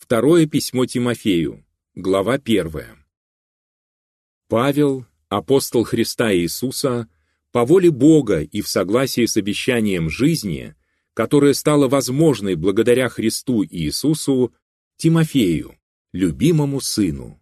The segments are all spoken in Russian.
Второе письмо Тимофею, глава 1. Павел, апостол Христа Иисуса, по воле Бога и в согласии с обещанием жизни, которая стала возможной благодаря Христу Иисусу, Тимофею, любимому сыну.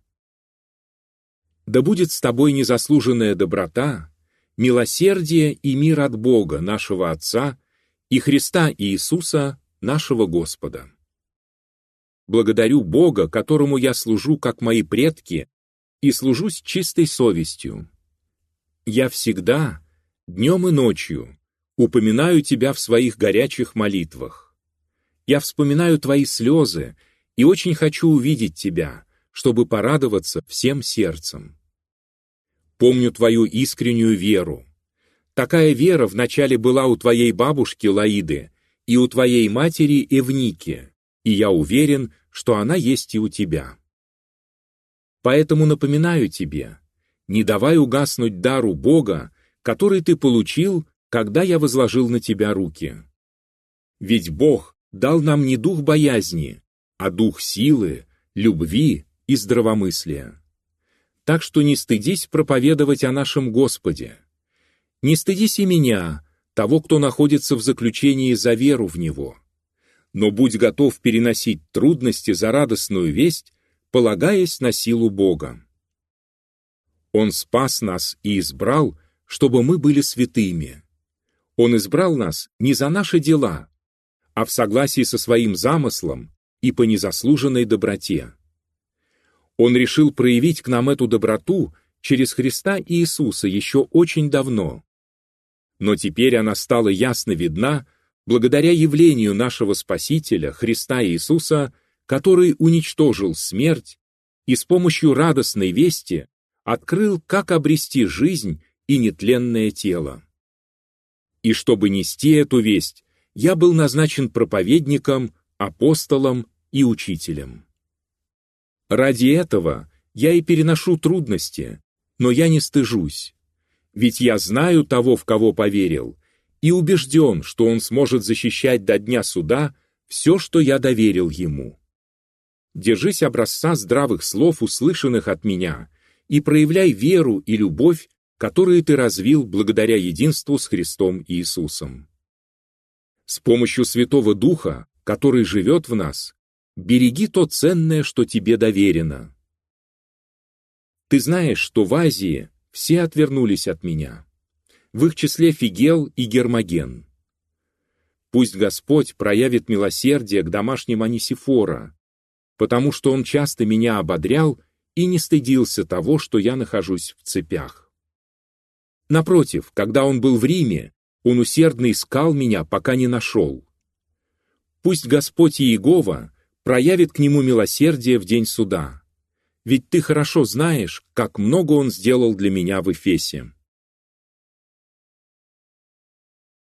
Да будет с тобой незаслуженная доброта, милосердие и мир от Бога, нашего Отца, и Христа Иисуса, нашего Господа. Благодарю Бога, которому я служу, как мои предки, и служу с чистой совестью. Я всегда, днем и ночью, упоминаю Тебя в своих горячих молитвах. Я вспоминаю Твои слезы и очень хочу увидеть Тебя, чтобы порадоваться всем сердцем. Помню Твою искреннюю веру. Такая вера вначале была у Твоей бабушки Лаиды и у Твоей матери Эвники, и я уверен, что она есть и у тебя. Поэтому напоминаю тебе, не давай угаснуть дару Бога, который ты получил, когда я возложил на тебя руки. Ведь Бог дал нам не дух боязни, а дух силы, любви и здравомыслия. Так что не стыдись проповедовать о нашем Господе. Не стыдись и меня, того, кто находится в заключении за веру в Него. Но будь готов переносить трудности за радостную весть, полагаясь на силу Бога. Он спас нас и избрал, чтобы мы были святыми. Он избрал нас не за наши дела, а в согласии со своим замыслом и по незаслуженной доброте. Он решил проявить к нам эту доброту через Христа Иисуса еще очень давно. Но теперь она стала ясно видна благодаря явлению нашего Спасителя, Христа Иисуса, который уничтожил смерть и с помощью радостной вести открыл, как обрести жизнь и нетленное тело. И чтобы нести эту весть, я был назначен проповедником, апостолом и учителем. Ради этого я и переношу трудности, но я не стыжусь, ведь я знаю того, в кого поверил, и убежден, что он сможет защищать до дня суда все, что я доверил ему. Держись образца здравых слов, услышанных от меня, и проявляй веру и любовь, которые ты развил благодаря единству с Христом Иисусом. С помощью Святого Духа, который живет в нас, береги то ценное, что тебе доверено. Ты знаешь, что в Азии все отвернулись от меня. В их числе Фигел и Гермоген. Пусть Господь проявит милосердие к домашним Онисифора, потому что он часто меня ободрял и не стыдился того, что я нахожусь в цепях. Напротив, когда он был в Риме, он усердно искал меня, пока не нашел. Пусть Господь Иегова проявит к нему милосердие в день суда, ведь ты хорошо знаешь, как много он сделал для меня в Эфесе.